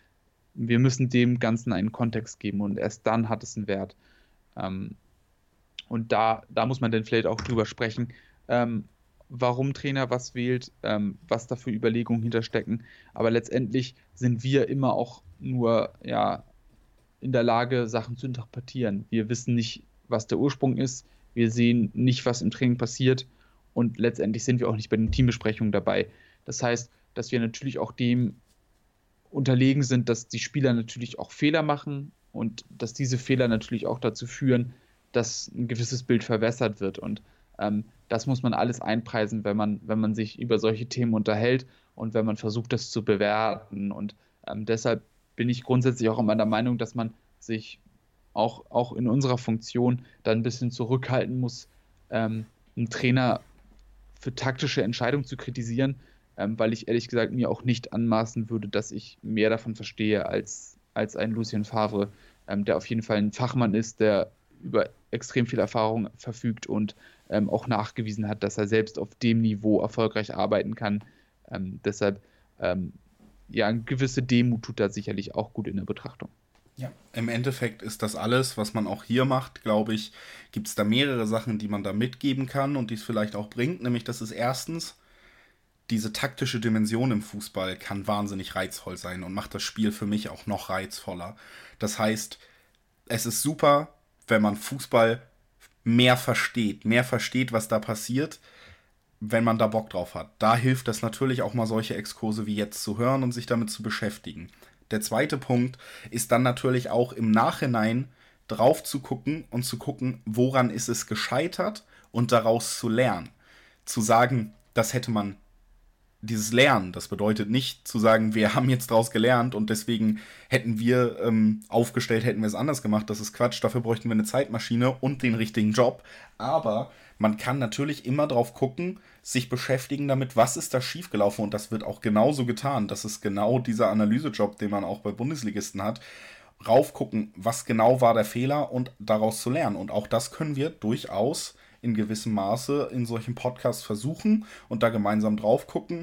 dem Ganzen einen Kontext geben und erst dann hat es einen Wert. Und da muss man dann vielleicht auch drüber sprechen, warum Trainer was wählt, was da für Überlegungen hinterstecken. Aber letztendlich sind wir immer auch nur in der Lage, Sachen zu interpretieren. Wir wissen nicht, was der Ursprung ist. Wir sehen nicht, was im Training passiert. Und letztendlich sind wir auch nicht bei den Teambesprechungen dabei. Das heißt, dass wir natürlich auch dem unterlegen sind, dass die Spieler natürlich auch Fehler machen und dass diese Fehler natürlich auch dazu führen, dass ein gewisses Bild verwässert wird. Und das muss man alles einpreisen, wenn man sich über solche Themen unterhält und wenn man versucht, das zu bewerten. Und deshalb bin ich grundsätzlich auch immer der Meinung, dass man sich auch in unserer Funktion dann ein bisschen zurückhalten muss, einen Trainer für taktische Entscheidungen zu kritisieren, weil ich ehrlich gesagt mir auch nicht anmaßen würde, dass ich mehr davon verstehe als ein Lucien Favre, der auf jeden Fall ein Fachmann ist, der über extrem viel Erfahrung verfügt und auch nachgewiesen hat, dass er selbst auf dem Niveau erfolgreich arbeiten kann. Deshalb, eine gewisse Demut tut da sicherlich auch gut in der Betrachtung. Ja, im Endeffekt ist das alles, was man auch hier macht, glaube ich, gibt es da mehrere Sachen, die man da mitgeben kann und die es vielleicht auch bringt. Nämlich, das ist erstens, diese taktische Dimension im Fußball kann wahnsinnig reizvoll sein und macht das Spiel für mich auch noch reizvoller. Das heißt, es ist super, wenn man Fußball mehr versteht, was da passiert, wenn man da Bock drauf hat. Da hilft es natürlich auch mal solche Exkurse wie jetzt zu hören und sich damit zu beschäftigen. Der zweite Punkt ist dann natürlich auch im Nachhinein drauf zu gucken und zu gucken, woran ist es gescheitert und daraus zu lernen. Zu sagen, das hätte man, dieses Lernen, das bedeutet nicht zu sagen, wir haben jetzt daraus gelernt und deswegen hätten wir aufgestellt, hätten wir es anders gemacht. Das ist Quatsch, dafür bräuchten wir eine Zeitmaschine und den richtigen Job. Aber man kann natürlich immer drauf gucken, sich beschäftigen damit, was ist da schiefgelaufen und das wird auch genauso getan. Das ist genau dieser Analysejob, den man auch bei Bundesligisten hat. Raufgucken, was genau war der Fehler und daraus zu lernen. Und auch das können wir durchaus in gewissem Maße in solchen Podcasts versuchen und da gemeinsam drauf gucken.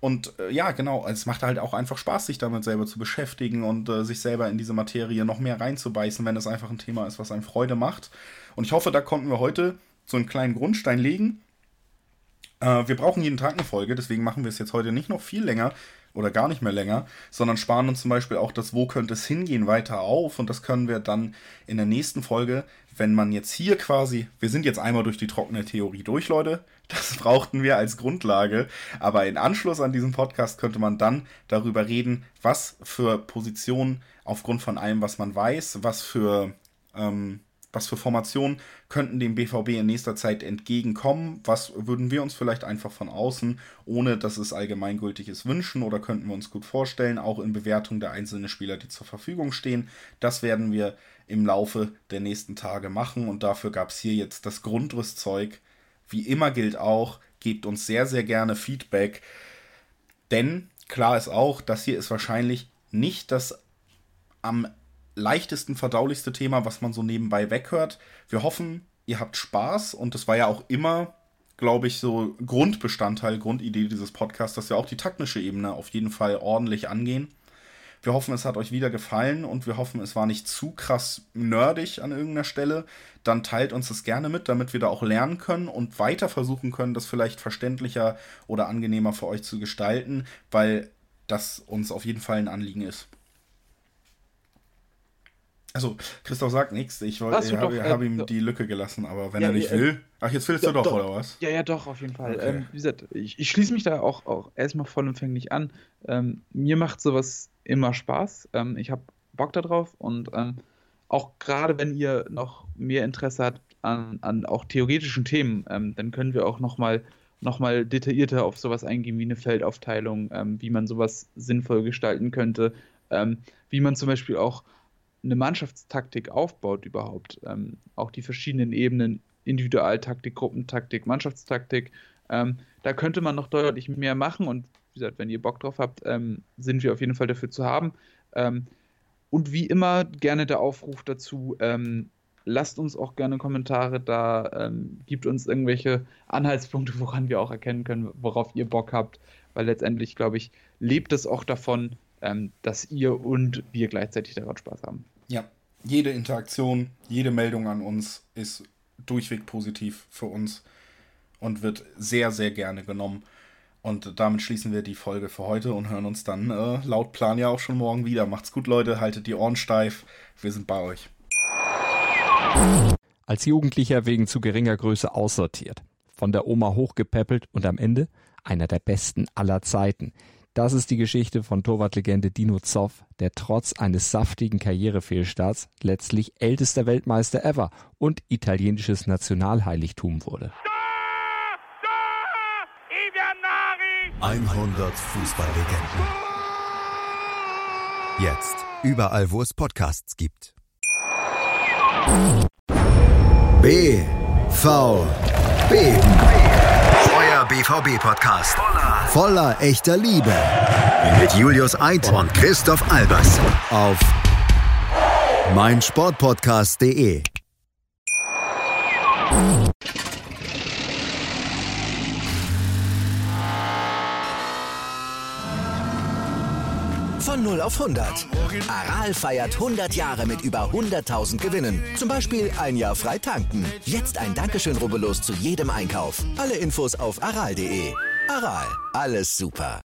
Und ja, genau, es macht halt auch einfach Spaß, sich damit selber zu beschäftigen und sich selber in diese Materie noch mehr reinzubeißen, wenn es einfach ein Thema ist, was einem Freude macht. Und ich hoffe, da konnten wir heute so einen kleinen Grundstein legen. Wir brauchen jeden Tag eine Folge, deswegen machen wir es jetzt heute nicht noch viel länger oder gar nicht mehr länger, sondern sparen uns zum Beispiel auch das Wo könnte es hingehen weiter auf. Und das können wir dann in der nächsten Folge, wenn man jetzt hier quasi, wir sind jetzt einmal durch die trockene Theorie durch, Leute, das brauchten wir als Grundlage, aber in Anschluss an diesen Podcast könnte man dann darüber reden, was für Positionen aufgrund von allem, was man weiß, was für Formationen könnten dem BVB in nächster Zeit entgegenkommen, was würden wir uns vielleicht einfach von außen, ohne dass es allgemeingültig ist, wünschen oder könnten wir uns gut vorstellen, auch in Bewertung der einzelnen Spieler, die zur Verfügung stehen. Das werden wir im Laufe der nächsten Tage machen und dafür gab es hier jetzt das Grundrüstzeug. Wie immer gilt auch, gebt uns sehr, sehr gerne Feedback, denn klar ist auch, das hier ist wahrscheinlich nicht das am leichtesten verdaulichste Thema, was man so nebenbei weghört. Wir hoffen, ihr habt Spaß und das war ja auch immer, glaube ich, so Grundbestandteil, Grundidee dieses Podcasts, dass wir auch die taktische Ebene auf jeden Fall ordentlich angehen. Wir hoffen, es hat euch wieder gefallen und wir hoffen, es war nicht zu krass nerdig an irgendeiner Stelle. Dann teilt uns das gerne mit, damit wir da auch lernen können und weiter versuchen können, das vielleicht verständlicher oder angenehmer für euch zu gestalten, weil das uns auf jeden Fall ein Anliegen ist. Also, Christoph sagt nichts. Ich habe ihm die Lücke gelassen, aber wenn er nicht will. Ach, jetzt willst du doch, oder was? Ja, doch, auf jeden Fall. Okay. Wie gesagt, ich schließe mich da auch erstmal vollumfänglich an. Mir macht sowas immer Spaß. Ich habe Bock darauf und auch gerade wenn ihr noch mehr Interesse habt an auch theoretischen Themen, dann können wir auch noch mal detaillierter auf sowas eingehen wie eine Feldaufteilung, wie man sowas sinnvoll gestalten könnte, wie man zum Beispiel auch eine Mannschaftstaktik aufbaut überhaupt. Auch die verschiedenen Ebenen, Individualtaktik, Gruppentaktik, Mannschaftstaktik. Da könnte man noch deutlich mehr machen und wie gesagt, wenn ihr Bock drauf habt, sind wir auf jeden Fall dafür zu haben. Und wie immer gerne der Aufruf dazu, lasst uns auch gerne Kommentare da, gibt uns irgendwelche Anhaltspunkte, woran wir auch erkennen können, worauf ihr Bock habt, weil letztendlich, glaube ich, lebt es auch davon, dass ihr und wir gleichzeitig daran Spaß haben. Ja, jede Interaktion, jede Meldung an uns ist durchweg positiv für uns und wird sehr, sehr gerne genommen. Und damit schließen wir die Folge für heute und hören uns dann laut Plan ja auch schon morgen wieder. Macht's gut, Leute, haltet die Ohren steif. Wir sind bei euch. Als Jugendlicher wegen zu geringer Größe aussortiert, von der Oma hochgepäppelt und am Ende einer der besten aller Zeiten. Das ist die Geschichte von Torwartlegende Dino Zoff, der trotz eines saftigen Karrierefehlstarts letztlich ältester Weltmeister ever und italienisches Nationalheiligtum wurde. 100 Fußballlegenden. Jetzt überall, wo es Podcasts gibt. BVB. Euer BVB-Podcast. Voller echter Liebe. Mit Julius Eid und Christoph Albers. Auf meinsportpodcast.de. Von 0 auf 100. Aral feiert 100 Jahre mit über 100.000 Gewinnen. Zum Beispiel ein Jahr frei tanken. Jetzt ein Dankeschön, rubbellos zu jedem Einkauf. Alle Infos auf aral.de. Aral, alles super.